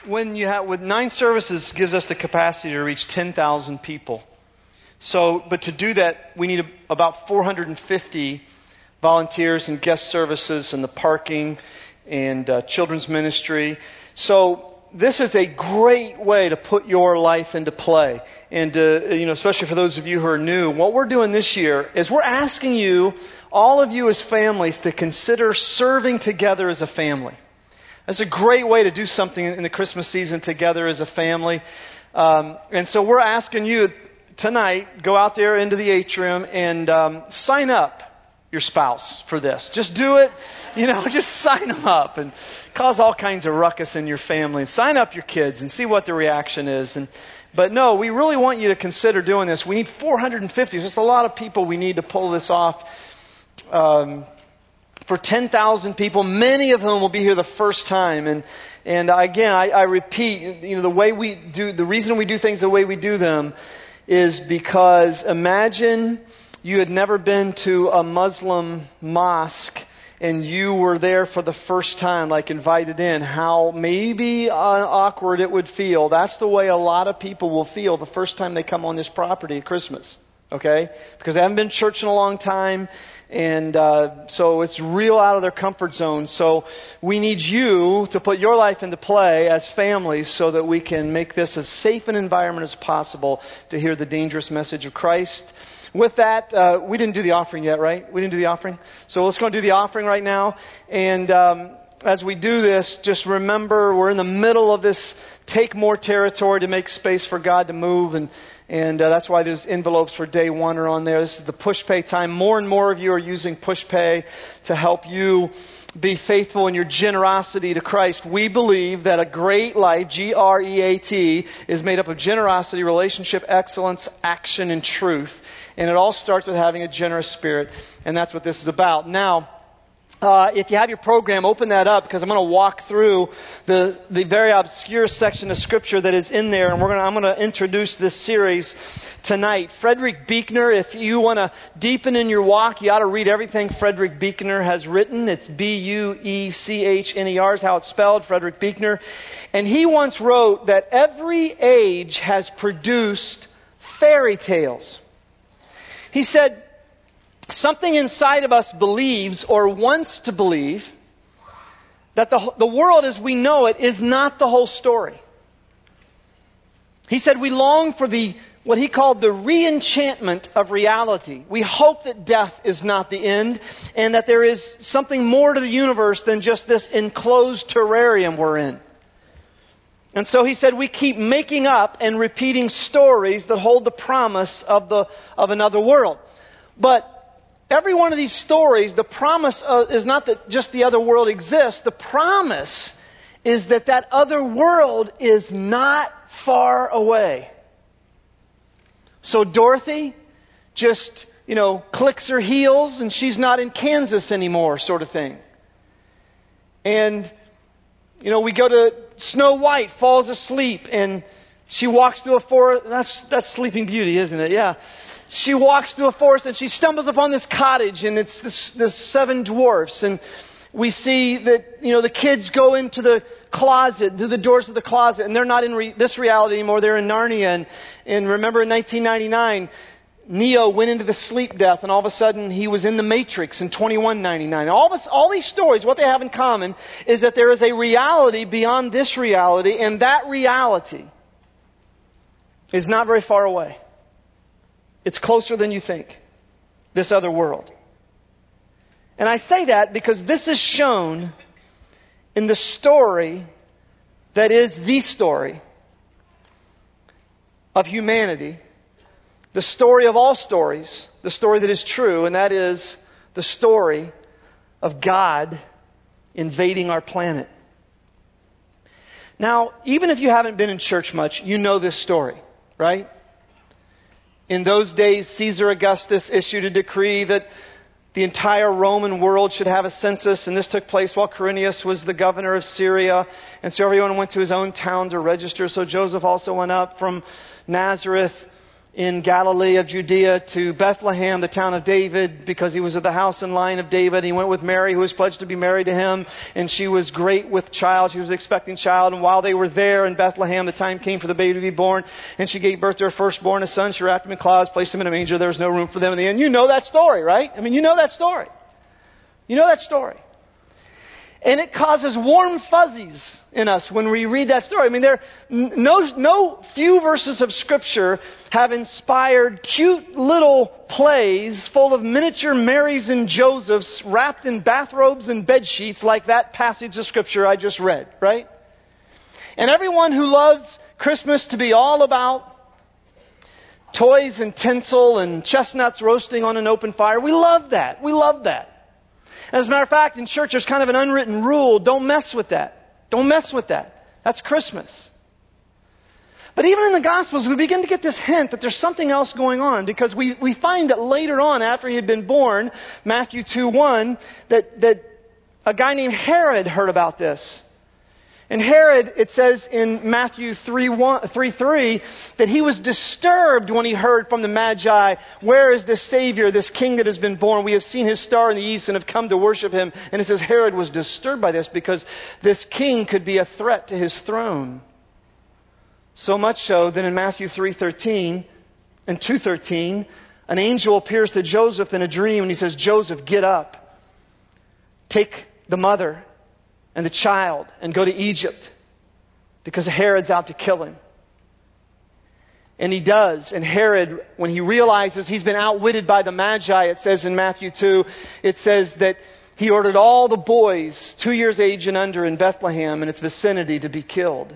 with 9 services gives us the capacity to reach 10,000 people. But to do that, we need about 450 volunteers and guest services and the parking and children's ministry. So this is a great way to put your life into play. And, especially for those of you who are new, what we're doing this year is we're asking you, all of you as families, to consider serving together as a family. That's a great way to do something in the Christmas season together as a family. And so we're asking you tonight, go out there into the atrium and sign up your spouse for this. Just do it. Just sign them up and cause all kinds of ruckus in your family. And sign up your kids and see what the reaction is. But no, we really want you to consider doing this. We need 450. There's just a lot of people we need to pull this off. For 10,000 people, many of whom will be here the first time. And again, I repeat, the reason we do things the way we do them is because imagine you had never been to a Muslim mosque and you were there for the first time, like invited in, how maybe awkward it would feel. That's the way a lot of people will feel the first time they come on this property at Christmas. Okay? Because they haven't been to church in a long time. And so it's real out of their comfort zone. So we need you to put your life into play as families so that we can make this as safe an environment as possible to hear the dangerous message of Christ. With that, we didn't do the offering yet, right? We didn't do the offering. So let's go and do the offering right now. And as we do this, just remember we're in the middle of this take more territory to make space for God to move. And that's why those envelopes for day 1 are on there. This is the PushPay time. More and more of you are using PushPay to help you be faithful in your generosity to Christ. We believe that a great life, GREAT, is made up of generosity, relationship, excellence, action, and truth. And it all starts with having a generous spirit. And that's what this is about. Now, if you have your program, open that up because I'm going to walk through the very obscure section of Scripture that is in there, and I'm going to introduce this series tonight. Frederick Buechner, if you want to deepen in your walk, you ought to read everything Frederick Buechner has written. It's Buechner is how it's spelled, Frederick Buechner. And he once wrote that every age has produced fairy tales. He said, something inside of us believes or wants to believe that the world as we know it is not the whole story. He said we long for what he called the re-enchantment of reality. We hope that death is not the end and that there is something more to the universe than just this enclosed terrarium we're in. And so he said we keep making up and repeating stories that hold the promise of another world. But every one of these stories, the promise is not that just the other world exists. The promise is that other world is not far away. So Dorothy just, clicks her heels and she's not in Kansas anymore, sort of thing. And, we go to Snow White falls asleep and she walks through a forest. That's Sleeping Beauty, isn't it? Yeah. She walks through a forest and she stumbles upon this cottage and it's this 7 dwarfs. And we see that, the kids go into the closet, through the doors of the closet, and they're not in this reality anymore. They're in Narnia. And remember in 1999, Neo went into the sleep death and all of a sudden he was in the Matrix in 2199. All these stories, what they have in common is that there is a reality beyond this reality, and that reality is not very far away. It's closer than you think, this other world. And I say that because this is shown in the story that is the story of humanity, the story of all stories, the story that is true, and that is the story of God invading our planet. Now, even if you haven't been in church much, you know this story, right? In those days, Caesar Augustus issued a decree that the entire Roman world should have a census, and this took place while Quirinius was the governor of Syria. And so everyone went to his own town to register. So Joseph also went up from Nazareth in Galilee of Judea to Bethlehem, the town of David, because he was of the house and line of David. He went with Mary, who was pledged to be married to him, and she was great with child. She was expecting child, and while they were there in Bethlehem, the time came for the baby to be born, and she gave birth to her firstborn, a son. She wrapped him in cloths, placed him in a manger. There was no room for them in the inn. You know that story, right? I mean, you know that story. You know that story. And it causes warm fuzzies in us when we read that story. I mean, no few verses of Scripture have inspired cute little plays full of miniature Marys and Josephs wrapped in bathrobes and bed sheets like that passage of Scripture I just read, right? And everyone who loves Christmas to be all about toys and tinsel and chestnuts roasting on an open fire, we love that. We love that. As a matter of fact, in church there's kind of an unwritten rule. Don't mess with that. Don't mess with that. That's Christmas. But even in the Gospels, we begin to get this hint that there's something else going on, because we find that later on, after he had been born, Matthew 2:1, that a guy named Herod heard about this. And Herod, it says in Matthew 3:3, that he was disturbed when he heard from the Magi, "Where is this Savior, this King that has been born? We have seen his star in the east and have come to worship him." And it says Herod was disturbed by this because this king could be a threat to his throne. So much so that in Matthew 3:13 and 2:13, an angel appears to Joseph in a dream and he says, "Joseph, get up. Take the mother and the child and go to Egypt because Herod's out to kill him." And he does. And Herod, when he realizes he's been outwitted by the Magi, it says in Matthew 2, it says that he ordered all the boys 2 years age and under in Bethlehem and its vicinity to be killed.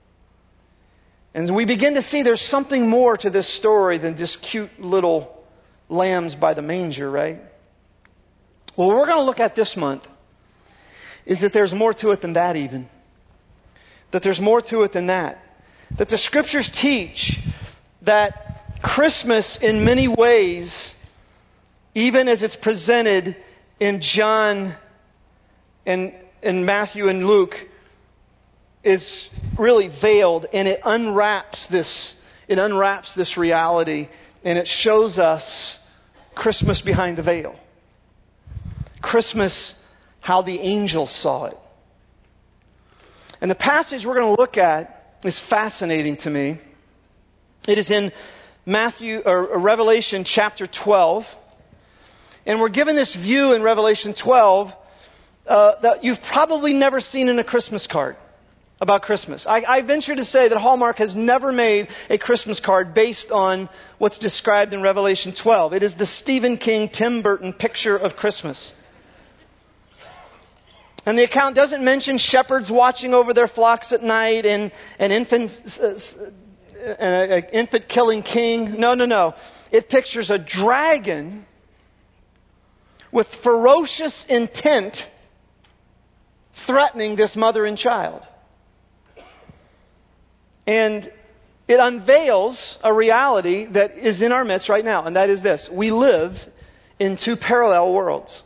And we begin to see there's something more to this story than just cute little lambs by the manger, right? Well, what we're going to look at this month is that there's more to it than that even. That there's more to it than that. That the Scriptures teach that Christmas in many ways, even as it's presented in John and Matthew and Luke, is really veiled, and it unwraps this reality, and it shows us Christmas behind the veil. Christmas, how the angels saw it. And the passage we're going to look at is fascinating to me. It is in Revelation chapter 12. And we're given this view in Revelation 12 that you've probably never seen in a Christmas card about Christmas. I venture to say that Hallmark has never made a Christmas card based on what's described in Revelation 12. It is the Stephen King, Tim Burton picture of Christmas. And the account doesn't mention shepherds watching over their flocks at night and an infant killing king. No. It pictures a dragon with ferocious intent threatening this mother and child. And it unveils a reality that is in our midst right now, and that is this. We live in two parallel worlds.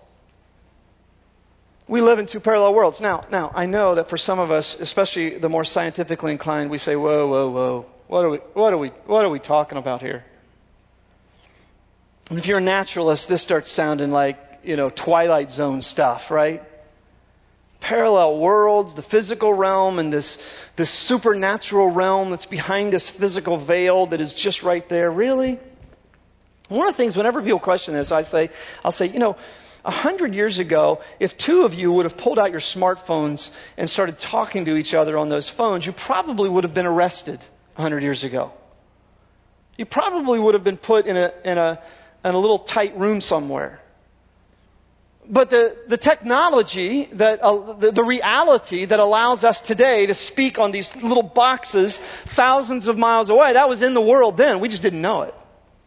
We live in two parallel worlds. Now, I know that for some of us, especially the more scientifically inclined, we say, whoa. What are we talking about here? And if you're a naturalist, this starts sounding like, Twilight Zone stuff, right? Parallel worlds, the physical realm, and this supernatural realm that's behind this physical veil that is just right there. Really? One of the things, whenever people question this, I'll say, 100 years ago, if two of you would have pulled out your smartphones and started talking to each other on those phones, you probably would have been arrested 100 years ago. You probably would have been put in a little tight room somewhere. But the technology, the reality that allows us today to speak on these little boxes thousands of miles away, that was in the world then. We just didn't know it.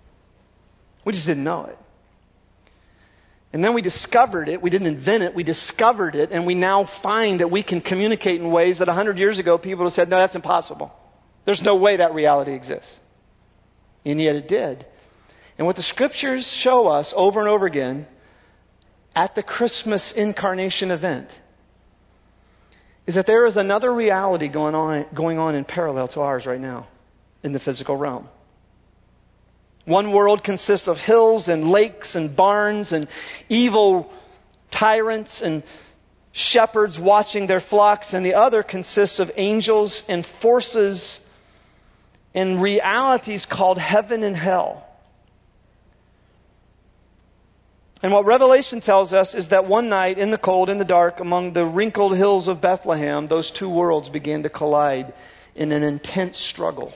And then we discovered it. We didn't invent it. We discovered it. And we now find that we can communicate in ways that 100 years ago people would have said, no, that's impossible. There's no way that reality exists. And yet it did. And what the Scriptures show us over and over again at the Christmas incarnation event is that there is another reality going on in parallel to ours right now in the physical realm. One world consists of hills and lakes and barns and evil tyrants and shepherds watching their flocks, and the other consists of angels and forces and realities called heaven and hell. And what Revelation tells us is that one night in the cold, in the dark, among the wrinkled hills of Bethlehem, those two worlds began to collide in an intense struggle.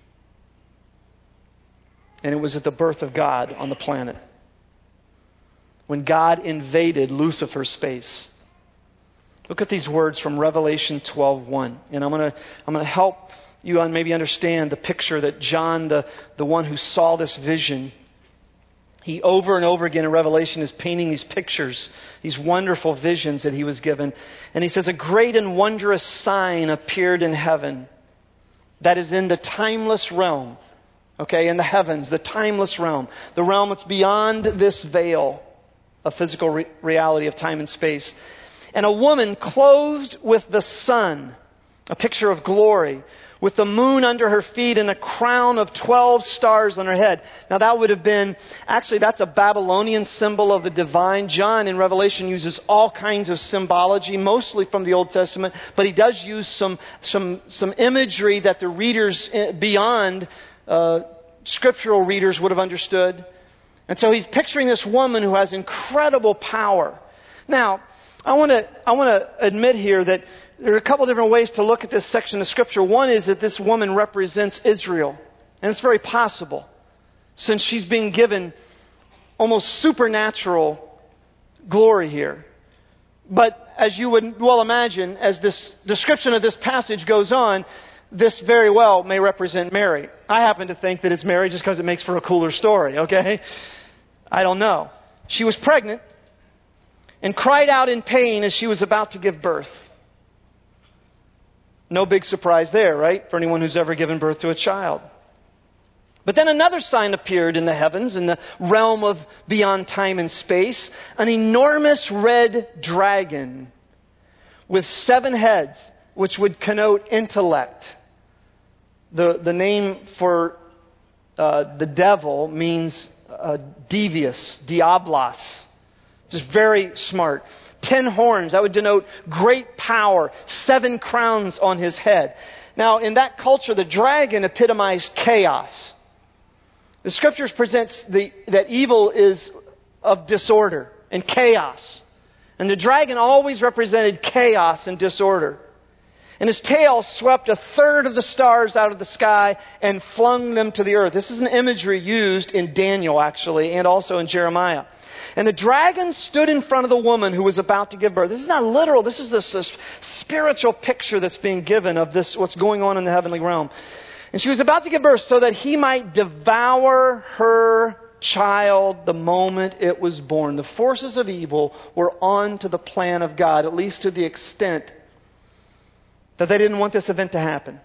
And it was at the birth of God on the planet, when God invaded Lucifer's space. Look at these words from Revelation 12:1. And I'm going to help you maybe understand the picture that John, the one who saw this vision, he over and over again in Revelation is painting these pictures, these wonderful visions that he was given. And he says, a great and wondrous sign appeared in heaven that is in the timeless realm. Okay, in the heavens, the timeless realm. The realm that's beyond this veil of physical reality of time and space. And a woman clothed with the sun, a picture of glory, with the moon under her feet and a crown of 12 stars on her head. Now that would have been, actually that's a Babylonian symbol of the divine. John in Revelation uses all kinds of symbology, mostly from the Old Testament, but he does use some imagery that the readers beyond scriptural readers would have understood. And so he's picturing this woman who has incredible power. Now, I want to admit here that there are a couple different ways to look at this section of Scripture. One is that this woman represents Israel. And it's very possible, since she's being given almost supernatural glory here. But as you would well imagine, as this description of this passage goes on, this very well may represent Mary. I happen to think that it's Mary just because it makes for a cooler story, okay? I don't know. She was pregnant and cried out in pain as she was about to give birth. No big surprise there, right? For anyone who's ever given birth to a child. But then another sign appeared in the heavens, in the realm of beyond time and space. An enormous red dragon with 7 heads, which would connote intellect. The name for the devil means devious, diablos. Just very smart. 10 horns, that would denote great power. 7 crowns on his head. Now, in that culture, the dragon epitomized chaos. The Scriptures presents that evil is of disorder and chaos. And the dragon always represented chaos and disorder. And his tail swept 1/3 of the stars out of the sky and flung them to the earth. This is an imagery used in Daniel, actually, and also in Jeremiah. And the dragon stood in front of the woman who was about to give birth. This is not literal. This is this spiritual picture that's being given of this, what's going on in the heavenly realm. And she was about to give birth so that he might devour her child the moment it was born. The forces of evil were on to the plan of God, at least to the extent that they didn't want this event to happen.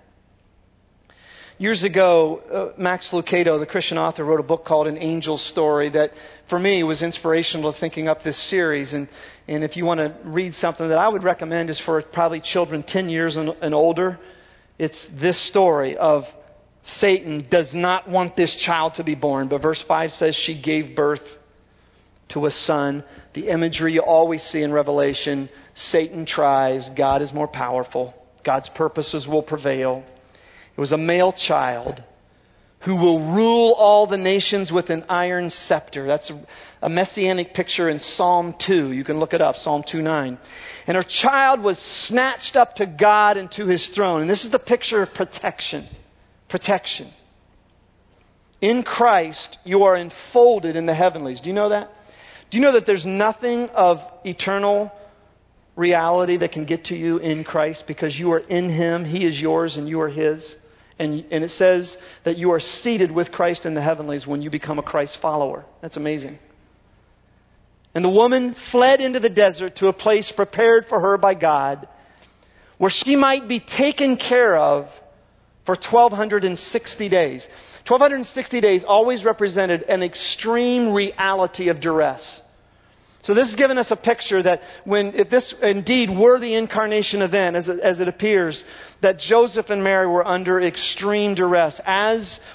Years ago, Max Lucado, the Christian author, wrote a book called An Angel's Story that, for me, was inspirational to thinking up this series. And if you want to read something that I would recommend is for probably children 10 years and older, it's this story of Satan does not want this child to be born. But verse 5 says she gave birth to a son. The imagery you always see in Revelation, Satan tries, God is more powerful. God's purposes will prevail. It was a male child who will rule all the nations with an iron scepter. That's a messianic picture in Psalm 2. You can look it up, Psalm 2:9. And her child was snatched up to God and to His throne. And this is the picture of protection. Protection. In Christ, you are enfolded in the heavenlies. Do you know that? Do you know that there's nothing of eternal reality that can get to you in Christ because you are in Him, He is yours and you are His? And it says that you are seated with Christ in the heavenlies when you become a Christ follower. That's amazing. And the woman fled into the desert to a place prepared for her by God, where she might be taken care of for 1,260 days. 1,260 days always represented an extreme reality of duress. So this is giving us a picture that if this indeed were the incarnation event, as it appears, that Joseph and Mary were under extreme duress, as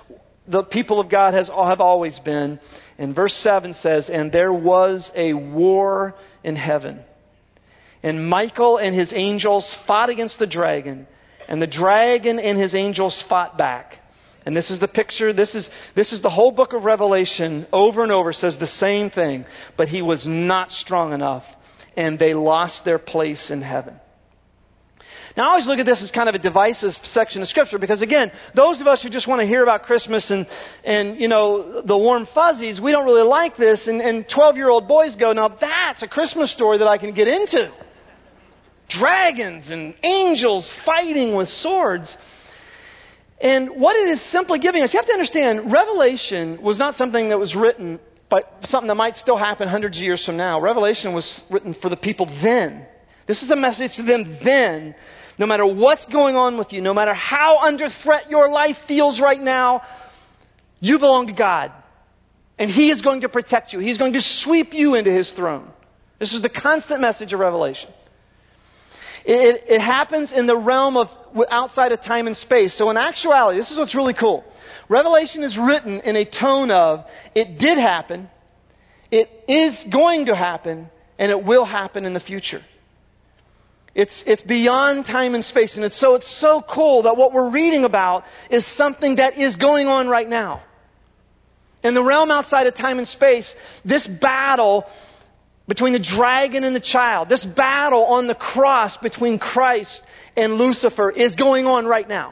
the people of God have always been. And verse 7 says, and there was a war in heaven. And Michael and his angels fought against the dragon. And the dragon and his angels fought back. And this is the picture. This is the whole book of Revelation over and over says the same thing. But he was not strong enough. And they lost their place in heaven. Now, I always look at this as kind of a divisive section of Scripture because, again, those of us who just want to hear about Christmas and the warm fuzzies, we don't really like this. And 12-year-old boys go, now that's a Christmas story that I can get into. Dragons and angels fighting with swords. And what it is simply giving us, you have to understand, Revelation was not something that was written, but something that might still happen hundreds of years from now. Revelation was written for the people then. This is a message to them then. No matter what's going on with you, no matter how under threat your life feels right now, you belong to God. And He is going to protect you. He's going to sweep you into His throne. This is the constant message of Revelation. It happens in the realm of outside of time and space. So in actuality, this is what's really cool. Revelation is written in a tone of, it did happen, it is going to happen, and it will happen in the future. It's beyond time and space. And it's so cool that what we're reading about is something that is going on right now. In the realm outside of time and space, this battle between the dragon and the child, this battle on the cross between Christ and Lucifer is going on right now.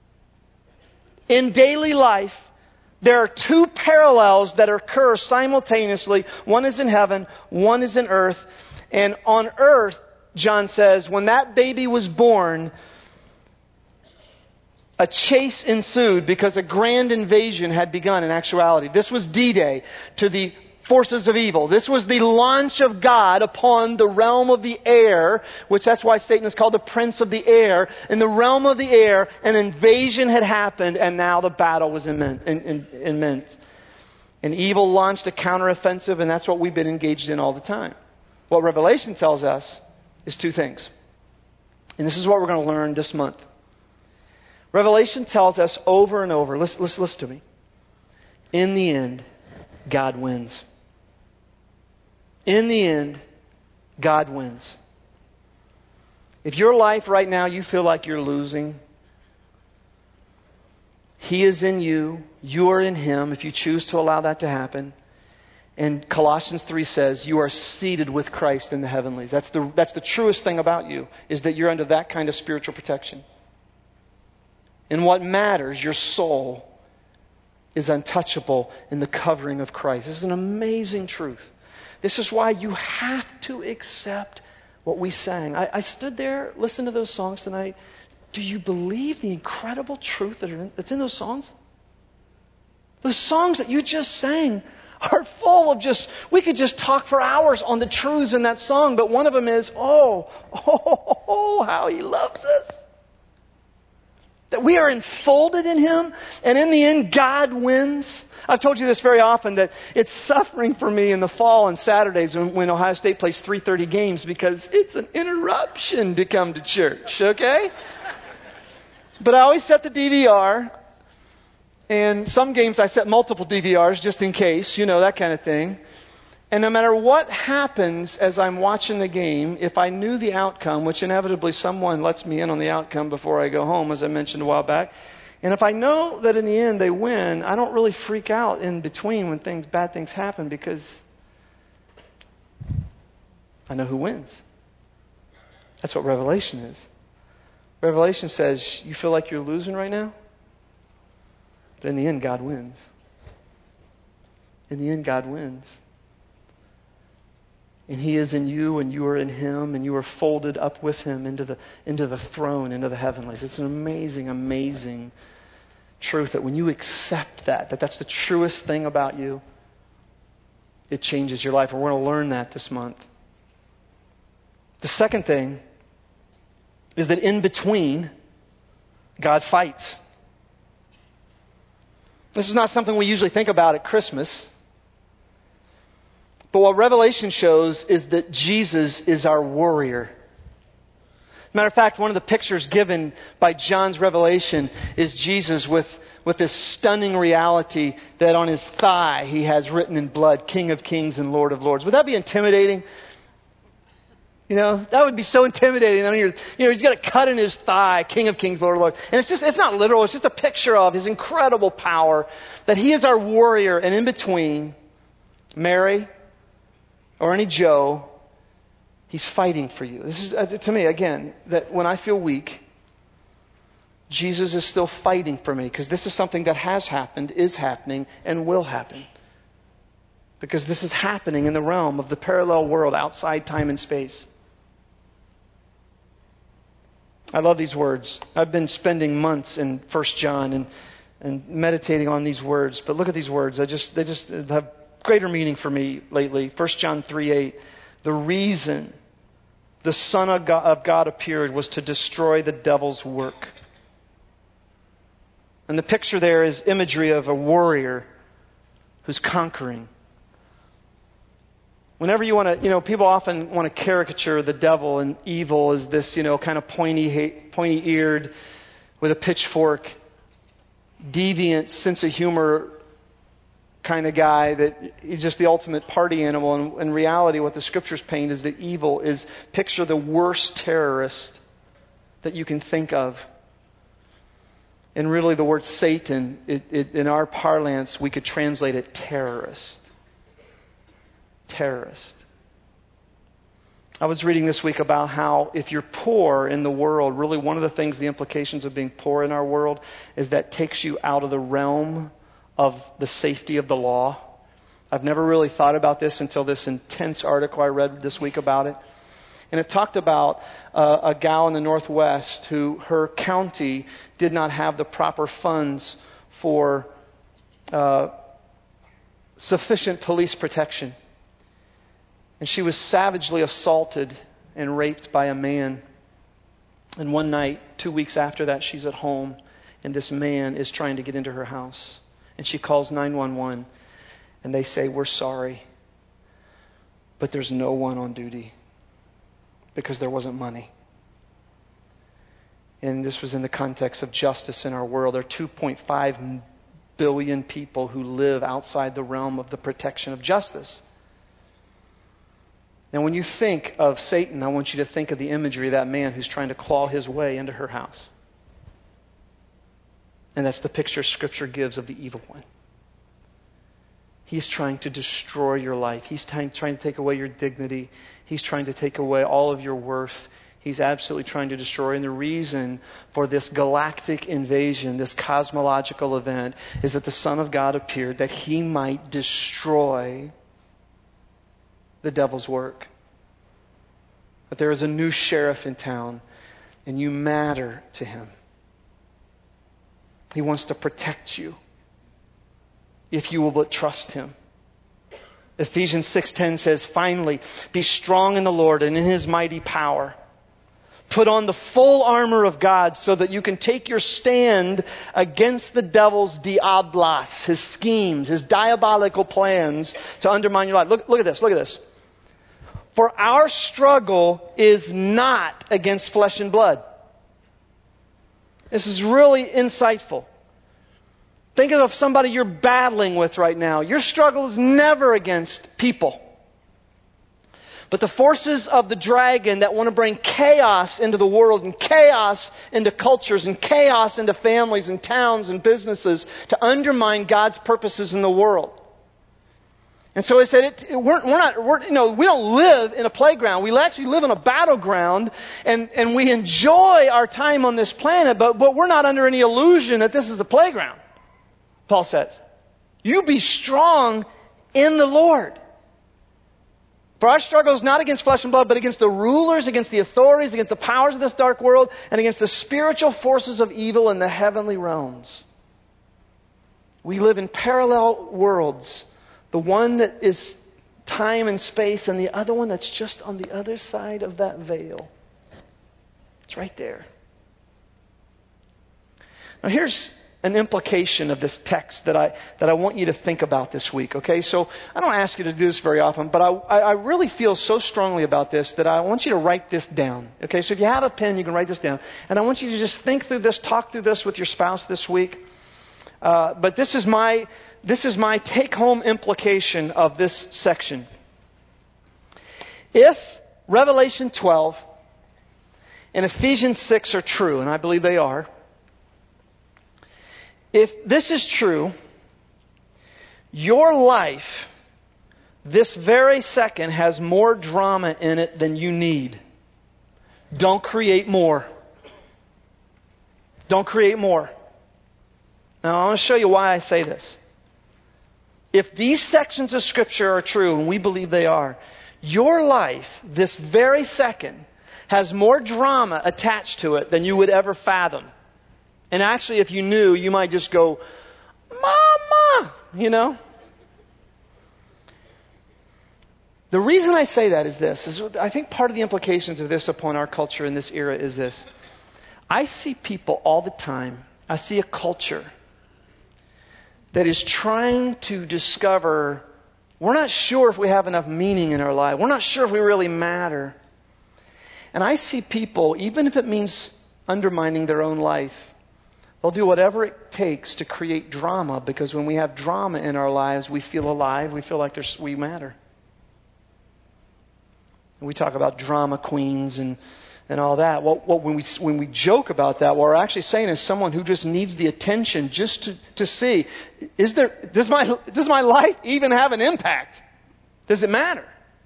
In daily life, there are two parallels that occur simultaneously. One is in heaven, one is in earth. And on earth, John says, when that baby was born, a chase ensued because a grand invasion had begun in actuality. This was D-Day to the forces of evil. This was the launch of God upon the realm of the air, which that's why Satan is called the prince of the air. In the realm of the air, an invasion had happened and now the battle was immense. And evil launched a counteroffensive, and that's what we've been engaged in all the time. What Revelation tells us is two things. And this is what we're going to learn this month. Revelation tells us over and over, listen to me. In the end, God wins. In the end, God wins. If your life right now, you feel like you're losing, He is in you, you are in Him, if you choose to allow that to happen. And Colossians 3 says, you are seated with Christ in the heavenlies. That's the truest thing about you, is that you're under that kind of spiritual protection. And what matters, your soul, is untouchable in the covering of Christ. This is an amazing truth. This is why you have to accept what we sang. I stood there, listened to those songs tonight. Do you believe the incredible truth that's in those songs? Those songs that you just sang are full of we could just talk for hours on the truths in that song, but one of them is, how He loves us. That we are enfolded in Him, and in the end, God wins. I've told you this very often, that it's suffering for me in the fall on Saturdays when Ohio State plays 3:30 games because it's an interruption to come to church, okay? But I always set the DVR. And some games I set multiple DVRs just in case, that kind of thing. And no matter what happens as I'm watching the game, if I knew the outcome, which inevitably someone lets me in on the outcome before I go home, as I mentioned a while back, and if I know that in the end they win, I don't really freak out in between when bad things happen because I know who wins. That's what Revelation is. Revelation says, you feel like you're losing right now? But in the end, God wins. In the end, God wins. And He is in you, and you are in Him, and you are folded up with Him into the throne, into the heavenlies. It's an amazing, amazing truth that when you accept that's the truest thing about you, it changes your life. And we're going to learn that this month. The second thing is that in between, God fights. This is not something we usually think about at Christmas. But what Revelation shows is that Jesus is our warrior. Matter of fact, one of the pictures given by John's Revelation is Jesus with with this stunning reality that on his thigh he has written in blood, King of Kings and Lord of Lords. Would that be intimidating? That would be so intimidating. He's got a cut in his thigh, King of Kings, Lord of Lords. And it's not literal, it's just a picture of his incredible power, that he is our warrior, and in between Mary or any Joe, he's fighting for you. This is, to me, again, that when I feel weak, Jesus is still fighting for me, because this is something that has happened, is happening, and will happen. Because this is happening in the realm of the parallel world outside time and space. I love these words. I've been spending months in 1 John and meditating on these words. But look at these words. They just have greater meaning for me lately. 1 John 3:8. The reason the Son of God appeared was to destroy the devil's work. And the picture there is imagery of a warrior who's conquering. Whenever you want to, people often want to caricature the devil and evil as this, kind of pointy-eared, with a pitchfork, deviant sense of humor kind of guy, that he's just the ultimate party animal. And in reality, what the scriptures paint is that evil is, picture the worst terrorist that you can think of. And really the word Satan, in our parlance, we could translate it terrorist. Terrorist. I was reading this week about how if you're poor in the world, really one of the things, the implications of being poor in our world, is that takes you out of the realm of the safety of the law. I've never really thought about this until this intense article I read this week about it. And it talked about a gal in the Northwest who, her county did not have the proper funds for sufficient police protection. And she was savagely assaulted and raped by a man. And one night, 2 weeks after that, she's at home, and this man is trying to get into her house. And she calls 911, and they say, "We're sorry, but there's no one on duty," because there wasn't money. And this was in the context of justice in our world. There are 2.5 billion people who live outside the realm of the protection of justice. Now, when you think of Satan, I want you to think of the imagery of that man who's trying to claw his way into her house. And that's the picture Scripture gives of the evil one. He's trying to destroy your life. He's trying to take away your dignity. He's trying to take away all of your worth. He's absolutely trying to destroy. And the reason for this galactic invasion, this cosmological event, is that the Son of God appeared that He might destroy the devil's work. That there is a new sheriff in town, and you matter to Him. He wants to protect you if you will but trust Him. Ephesians 6:10 says, "Finally, be strong in the Lord and in His mighty power. Put on the full armor of God so that you can take your stand against the devil's diablos, his schemes, his diabolical plans to undermine your life." Look at this. "For our struggle is not against flesh and blood." This is really insightful. Think of somebody you're battling with right now. Your struggle is never against people. But the forces of the dragon that want to bring chaos into the world, and chaos into cultures, and chaos into families and towns and businesses, to undermine God's purposes in the world. And so I said, we don't live in a playground. We actually live in a battleground, and we enjoy our time on this planet, but we're not under any illusion that this is a playground. Paul says, "You be strong in the Lord. For our struggle is not against flesh and blood, but against the rulers, against the authorities, against the powers of this dark world, and against the spiritual forces of evil in the heavenly realms." We live in parallel worlds. The one that is time and space, and the other one that's just on the other side of that veil. It's right there. Now here's an implication of this text that I want you to think about this week, okay? So I don't ask you to do this very often, but I really feel so strongly about this that I want you to write this down, okay? So if you have a pen, you can write this down. And I want you to just think through this, talk through this with your spouse this week. But this is my take-home implication of this section. If Revelation 12 and Ephesians 6 are true, and I believe they are, if this is true, your life this very second has more drama in it than you need. Don't create more. Don't create more. Now, I want to show you why I say this. If these sections of Scripture are true, and we believe they are, your life this very second has more drama attached to it than you would ever fathom. And actually, if you knew, you might just go, Mama! You know? The reason I say that is this. I think part of the implications of this upon our culture in this era is this. I see people all the time. I see a culture that is trying to discover, we're not sure if we have enough meaning in our life. We're not sure if we really matter. And I see people, even if it means undermining their own life, they'll do whatever it takes to create drama, because when we have drama in our lives, we feel alive. We feel like we matter. And we talk about drama queens and all that. Well, when we joke about that, what we're actually saying is someone who just needs the attention just to see, does my life even have an impact? Does it matter?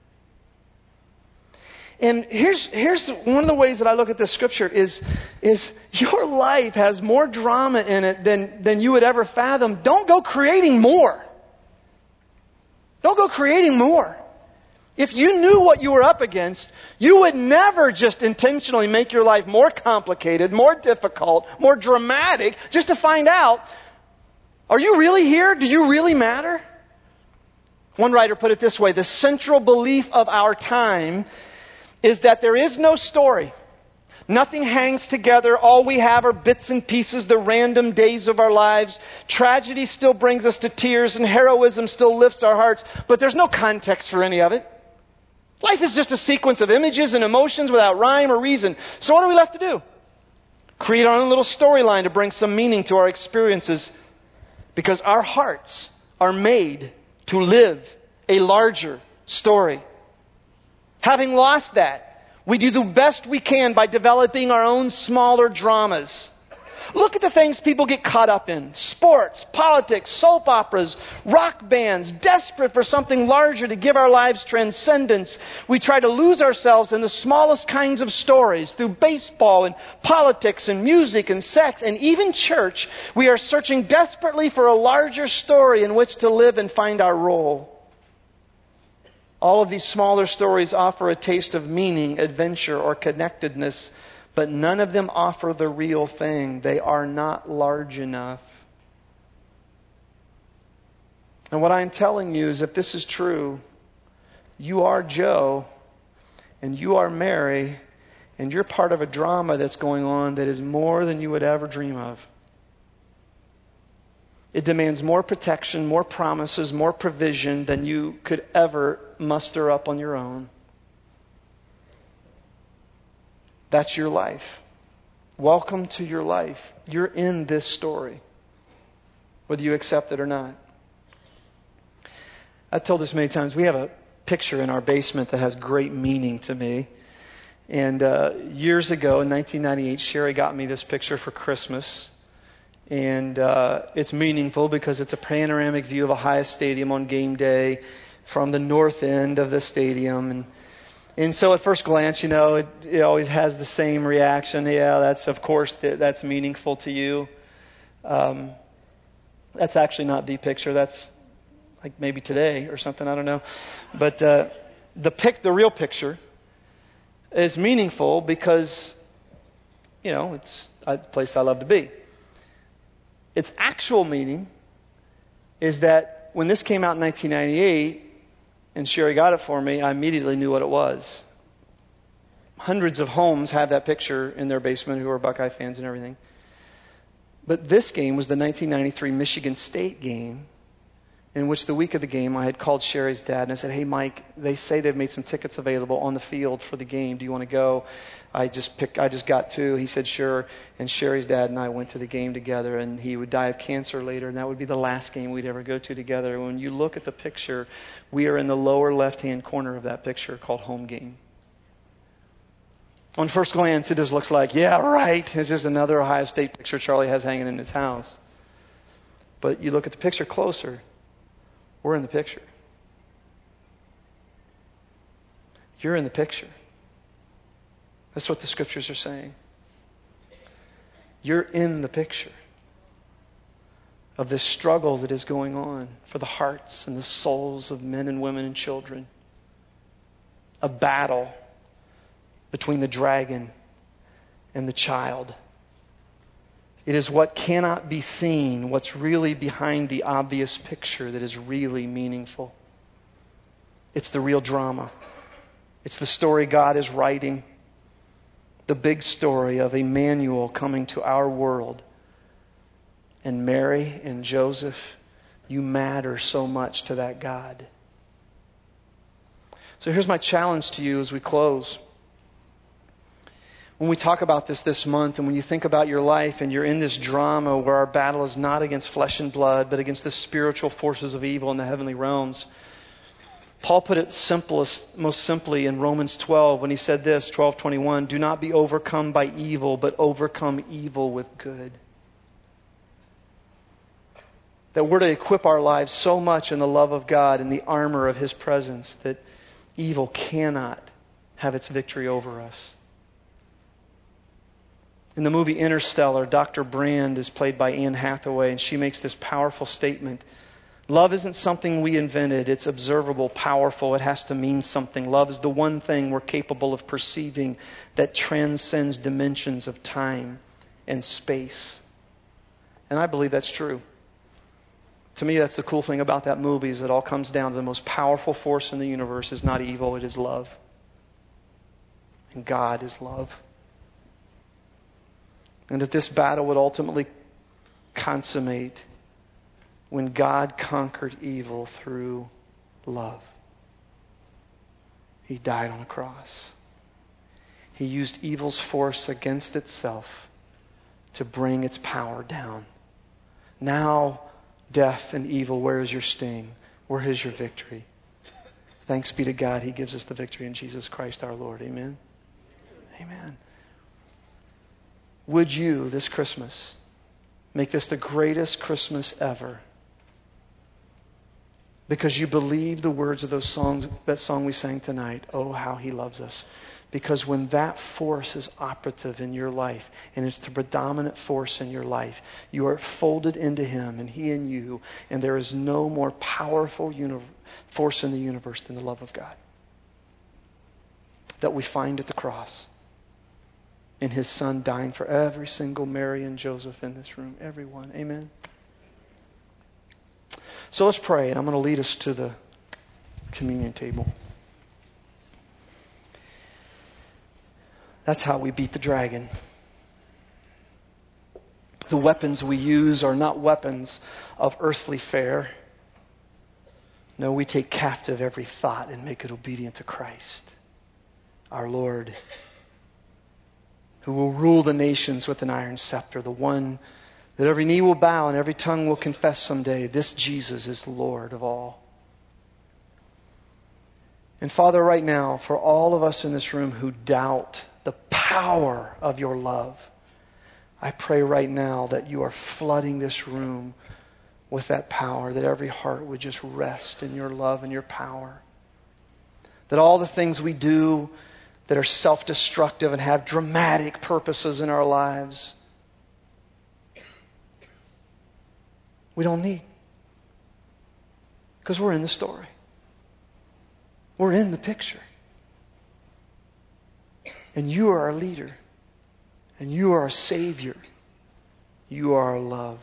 And here's one of the ways that I look at this scripture is your life has more drama in it than you would ever fathom. Don't go creating more. Don't go creating more. If you knew what you were up against, you would never just intentionally make your life more complicated, more difficult, more dramatic, just to find out, are you really here? Do you really matter? One writer put it this way: the central belief of our time is that there is no story. Nothing hangs together. All we have are bits and pieces, the random days of our lives. Tragedy still brings us to tears and heroism still lifts our hearts, but there's no context for any of it. Life is just a sequence of images and emotions without rhyme or reason. So what are we left to do? Create our own little storyline to bring some meaning to our experiences, because our hearts are made to live a larger story. Having lost that, we do the best we can by developing our own smaller dramas. Look at the things people get caught up in. Sports, politics, soap operas, rock bands, desperate for something larger to give our lives transcendence. We try to lose ourselves in the smallest kinds of stories. Through baseball and politics and music and sex and even church, we are searching desperately for a larger story in which to live and find our role. All of these smaller stories offer a taste of meaning, adventure, or connectedness, but none of them offer the real thing. They are not large enough. And what I'm telling you is, if this is true, you are Joe, and you are Mary, and you're part of a drama that's going on that is more than you would ever dream of. It demands more protection, more promises, more provision than you could ever muster up on your own. That's your life. Welcome to your life. You're in this story, whether you accept it or not. I've told this many times. We have a picture in our basement that has great meaning to me. And years ago, in 1998, Sherry got me this picture for Christmas. And it's meaningful because it's a panoramic view of Ohio Stadium on game day from the north end of the stadium. And so at first glance, it always has the same reaction. Yeah, that's meaningful to you. That's actually not the picture. That's like maybe today or something. I don't know. But the real picture is meaningful because, it's a place I love to be. Its actual meaning is that when this came out in 1998 and Sherry got it for me, I immediately knew what it was. Hundreds of homes have that picture in their basement who are Buckeye fans and everything. But this game was the 1993 Michigan State game in which the week of the game I had called Sherry's dad and I said, hey Mike, they say they've made some tickets available on the field for the game. Do you want to go? I just got 2. He said sure. And Sherry's dad and I went to the game together, and he would die of cancer later, and that would be the last game we'd ever go to together. When you look at the picture, we are in the lower left-hand corner of that picture called home game. On first glance, it just looks like, yeah, right. It's just another Ohio State picture Charlie has hanging in his house. But you look at the picture closer, we're in the picture. You're in the picture. That's what the scriptures are saying. You're in the picture of this struggle that is going on for the hearts and the souls of men and women and children. A battle between the dragon and the child. It is what cannot be seen, what's really behind the obvious picture that is really meaningful. It's the real drama. It's the story God is writing. The big story of Emmanuel coming to our world. And Mary and Joseph, you matter so much to that God. So here's my challenge to you as we close. When we talk about this month, and when you think about your life and you're in this drama where our battle is not against flesh and blood, but against the spiritual forces of evil in the heavenly realms, Paul put it most simply in Romans 12 when he said this, 12:21, do not be overcome by evil, but overcome evil with good. That we're to equip our lives so much in the love of God and the armor of His presence that evil cannot have its victory over us. In the movie Interstellar, Dr. Brand is played by Anne Hathaway, and she makes this powerful statement. Love isn't something we invented. It's observable, powerful. It has to mean something. Love is the one thing we're capable of perceiving that transcends dimensions of time and space. And I believe that's true. To me, that's the cool thing about that movie, is it all comes down to the most powerful force in the universe is not evil, it is love. And God is love. And that this battle would ultimately consummate when God conquered evil through love. He died on a cross. He used evil's force against itself to bring its power down. Now, death and evil, where is your sting? Where is your victory? Thanks be to God, He gives us the victory in Jesus Christ our Lord. Amen? Amen. Would you, this Christmas, make this the greatest Christmas ever? Because you believe the words of that song we sang tonight, Oh, how He loves us. Because when that force is operative in your life, and it's the predominant force in your life, you are folded into Him and He in you, and there is no more powerful force in the universe than the love of God that we find at the cross in His Son dying for every single Mary and Joseph in this room. Everyone. Amen. So let's pray, and I'm going to lead us to the communion table. That's how we beat the dragon. The weapons we use are not weapons of earthly fare. No, we take captive every thought and make it obedient to Christ, our Lord, who will rule the nations with an iron scepter, the one that every knee will bow and every tongue will confess someday, this Jesus is Lord of all. And Father, right now, for all of us in this room who doubt the power of your love, I pray right now that you are flooding this room with that power, that every heart would just rest in your love and your power. That all the things we do that are self-destructive and have dramatic purposes in our lives, we don't need. Because we're in the story. We're in the picture. And you are our leader. And you are our Savior. You are our love.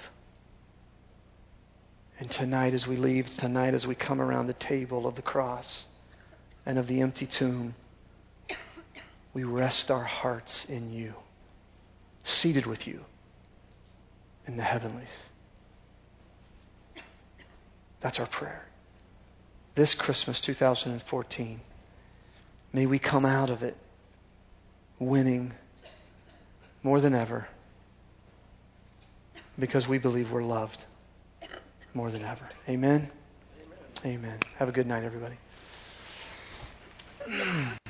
And tonight as we leave, tonight as we come around the table of the cross and of the empty tomb, we rest our hearts in you, seated with you in the heavenlies. That's our prayer. This Christmas 2014, may we come out of it winning more than ever because we believe we're loved more than ever. Amen? Amen. Have a good night, everybody.